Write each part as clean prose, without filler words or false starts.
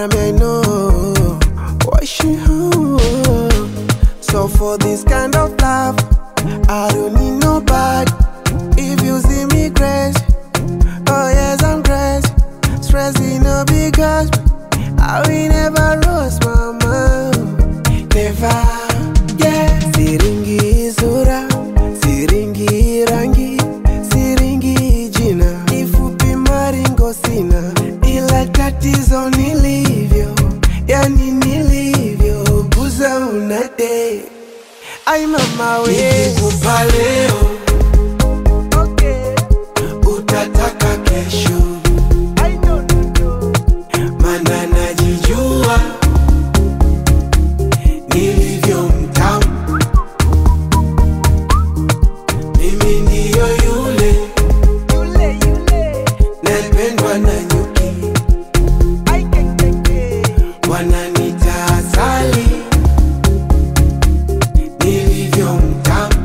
I may know what she So for this kind of love, I don't need nobody. If you see me crazy, oh yes I'm crazy. Stressing no because I will never lose mama. Never, yeah. Siringi sura, siringi rangi, siringi jina. Kifupi maringo sina, ila tatizo nilivyo, yani nilivyo. Guza unade, ay mama we. Nikikupa leo, okay, utataka kesho. I know. Mana najijua nilivyo mtamu. Mimi ndiyo yule napendwa na nyuki, wananiita asali. Nilivyo mtamu.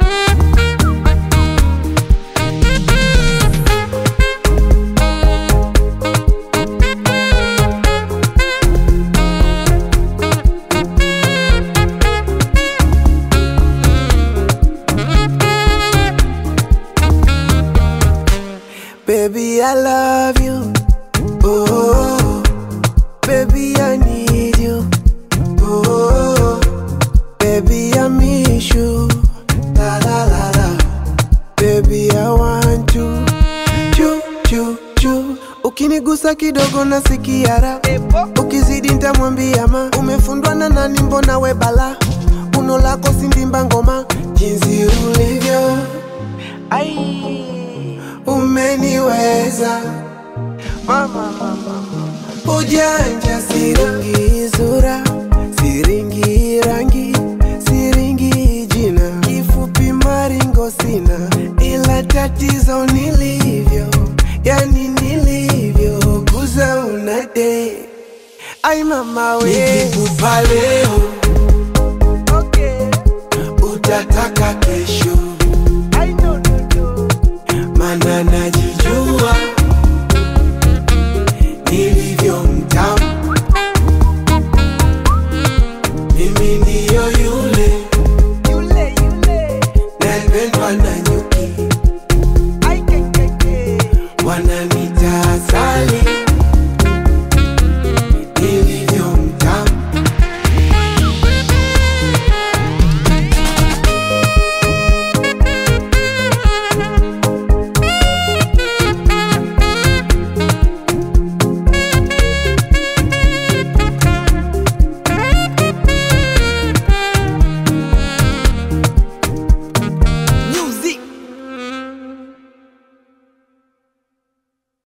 Baby, I love you. Oh, baby, I need you. Oh, baby, I miss you. La la la la. Baby, I want you. Chu chu chu. Ukinigusa kidogo nasikia raha. Ukizidi nitamwambia ma. Umefundwa na nani mbona we bala? Uno lako sindimba ngoma. Jinsi ulivyo, ai, umeniweza mama. Ujanja siringi sura, siringi rangi, siringi jina. Kifupi maringo sina, ila tatizo nilivyo, yani nilivyo. Guza unade, ay mama we. Nikikupa leo, Okay, utataka kesho. I know. Mana najijua nilivyo mtamu. Mimi ndiyo yule napendwa na nyuki, wanani